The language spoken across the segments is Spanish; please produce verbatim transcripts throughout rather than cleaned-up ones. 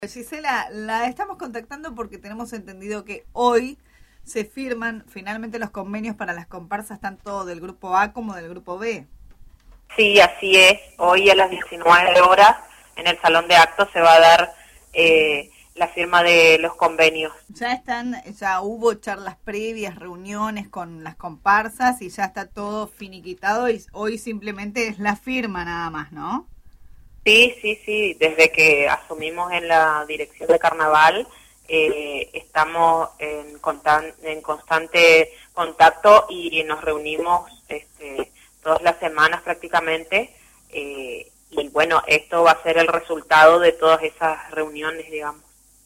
Gisela, la estamos contactando porque tenemos entendido que hoy se firman finalmente los convenios para las comparsas tanto del grupo A como del grupo B. Sí, así es. Hoy a las diecinueve horas en el salón de actos se va a dar eh, la firma de los convenios. Ya están, ya hubo charlas previas, reuniones con las comparsas y ya está todo finiquitado y hoy simplemente es la firma nada más, ¿no? Sí, sí, sí. Desde que asumimos en la dirección de carnaval eh, estamos en, constan- en constante contacto y nos reunimos este, todas las semanas prácticamente. Eh, y bueno, esto va a ser el resultado de todas esas reuniones, digamos.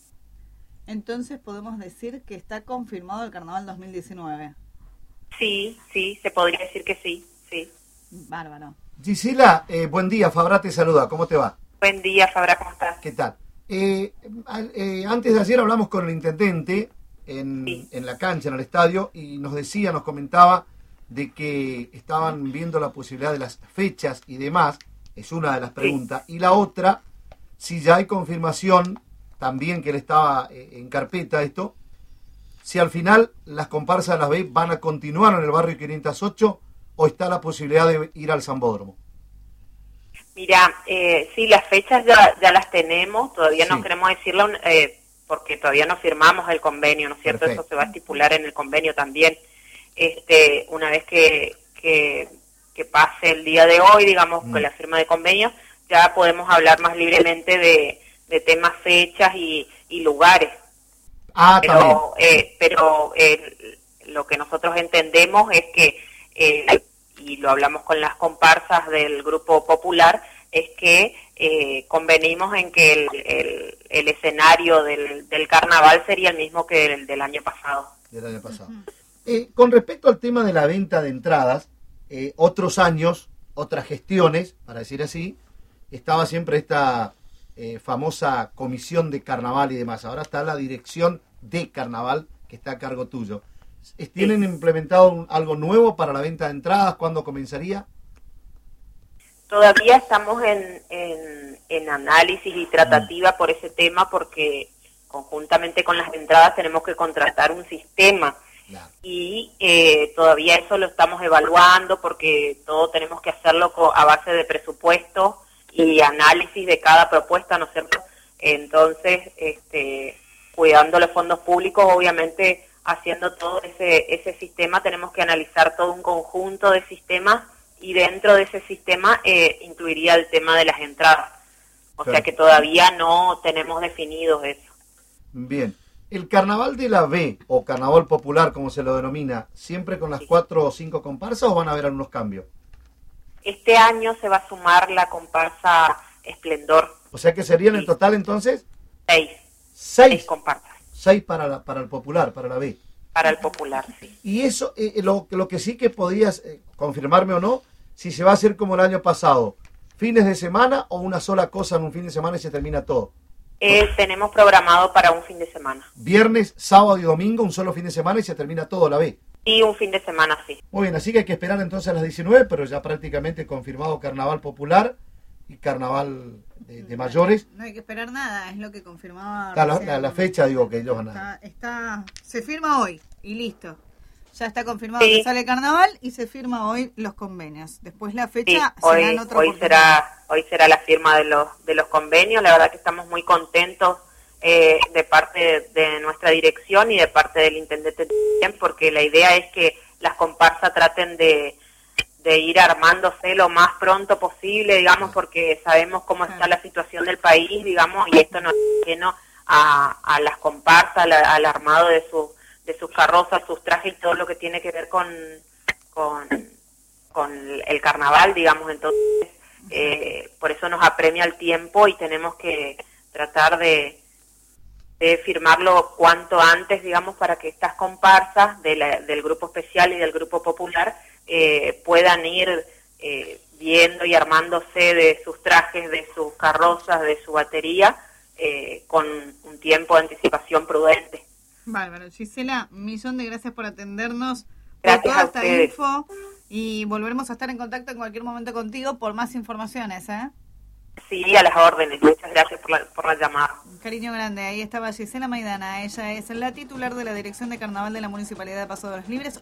Entonces podemos decir que está confirmado el Carnaval dos mil diecinueve. Sí, sí, se podría decir que sí, sí. Bárbaro. Gisela, eh, buen día, Fabra te saluda, ¿cómo te va? Buen día, Fabra, ¿cómo estás? ¿Qué tal? Eh, eh, antes de ayer hablamos con el intendente en, Sí. en la cancha, en el estadio, y nos decía, nos comentaba de que estaban viendo la posibilidad de las fechas y demás, es una de las preguntas, sí. Y la otra, si ya hay confirmación, también que él estaba eh, en carpeta esto, si al final las comparsas de las B van a continuar en el barrio quinientos ocho o está la posibilidad de ir al Sambódromo. Mira, eh, sí, las fechas ya, ya las tenemos, todavía Sí. no queremos decirlo eh, porque todavía no firmamos el convenio, ¿no es cierto? Perfecto. Eso se va a estipular en el convenio también. Este, una vez que, que, que pase el día de hoy, digamos, mm. con la firma de convenio, ya podemos hablar más libremente de, de temas, fechas y, y lugares. Ah, pero eh, pero eh, lo que nosotros entendemos es que, eh, y lo hablamos con las comparsas del Grupo Popular, es que eh, convenimos en que el, el, el escenario del, del carnaval sería el mismo que el del año pasado. Del año pasado. Uh-huh. Eh, con respecto al tema de la venta de entradas, eh, otros años, otras gestiones, para decir así, estaba siempre esta eh, famosa comisión de carnaval y demás. Ahora está la dirección de carnaval que está a cargo tuyo. ¿Tienen sí. implementado un, algo nuevo para la venta de entradas? ¿Cuándo comenzaría? Todavía estamos en, en, en análisis y tratativa mm. por ese tema, porque conjuntamente con las entradas tenemos que contratar un sistema. Claro. Y eh, todavía eso lo estamos evaluando, porque todo tenemos que hacerlo a base de presupuesto y análisis de cada propuesta, ¿no es cierto? Entonces, este, cuidando los fondos públicos, obviamente, haciendo todo ese ese sistema, tenemos que analizar todo un conjunto de sistemas, y dentro de ese sistema eh, incluiría el tema de las entradas. O claro. sea que todavía no tenemos definidos eso. Bien. ¿El carnaval de la B, o carnaval popular, como se lo denomina, siempre con las sí. cuatro o cinco comparsas, o van a haber algunos cambios? Este año se va a sumar la comparsa Esplendor. O sea que serían sí. en total entonces... Seis. Seis. Seis comparsas. Seis para, la, para el popular, para la B. Para el popular, sí. Y eso, eh, lo, lo que sí que podías eh, confirmarme o no, si se va a hacer como el año pasado, fines de semana o una sola cosa en un fin de semana y se termina todo. Eh, tenemos programado para un fin de semana. Viernes, sábado y domingo, un solo fin de semana y se termina todo la B. Sí, un fin de semana, sí. Muy bien, así que hay que esperar entonces a las diecinueve, pero ya prácticamente confirmado carnaval popular y carnaval de, de mayores. No hay que esperar nada, es lo que confirmaba. La, la, la fecha, digo, que ellos van a... Está, está, se firma hoy y listo. Ya está confirmado sí. que sale carnaval y se firma hoy los convenios. Después la fecha sí, hoy, será en otra hoy será hoy será la firma de los de los convenios. La verdad que estamos muy contentos eh, de parte de, de nuestra dirección y de parte del intendente también, porque la idea es que las comparsas traten de de ir armándose lo más pronto posible, digamos, porque sabemos cómo está la situación del país, digamos, y esto no es ajeno a, a las comparsas, al, al armado de sus de sus carrozas, sus trajes y todo lo que tiene que ver con con, con el carnaval, digamos. Entonces, eh, por eso nos apremia el tiempo y tenemos que tratar de, de firmarlo cuanto antes, digamos, para que estas comparsas de la, del grupo especial y del grupo popular eh, puedan ir eh, viendo y armándose de sus trajes, de sus carrozas, de su batería, eh, con un tiempo de anticipación prudente. Bárbaro. Gisela, millón de gracias por atendernos, gracias por toda a esta ustedes. info, y volveremos a estar en contacto en cualquier momento contigo por más informaciones, ¿eh? Sí, a las órdenes. Muchas gracias por la, por la llamada. Cariño grande. Ahí estaba Gisela Maidana. Ella es la titular de la Dirección de Carnaval de la Municipalidad de Paso de los Libres.